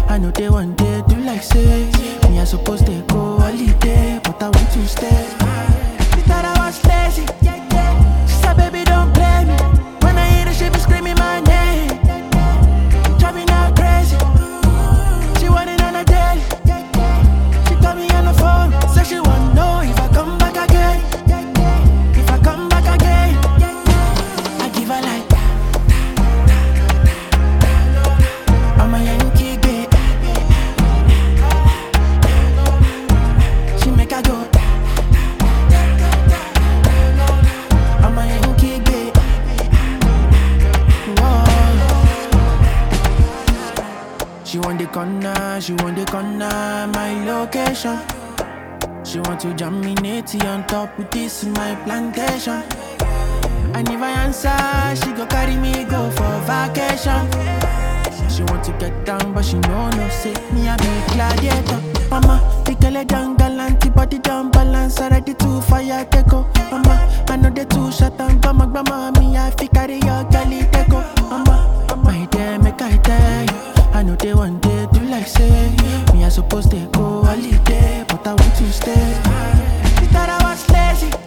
I know they one day do like say me I supposed to go holiday, but I want to stay. She thought I was lazy. She said, baby, don't blame me. When I hear her, she be screaming my name. Driving her crazy. She want it on a daily. She call me on the phone, say she want know if I come back again. If I come back again, I give her like I'm a Yankee babe. She make her go. I'm a Yankee babe. Whoa. She want the corner, my location. She want to jam me natty on top with this in my plantation. And if I answer, she go carry me go for vacation. She want to get down, but she know no say me a be gladiator. Mama, the girl a down galant, body down balance, ready to fire take go. Mama, I know they too shut down, grandma, me I fi carry your girlie take go. Mama, my dear, make I tell you, I know they one day do like say me I supposed to go holiday, but I want to stay. She thought I was lazy.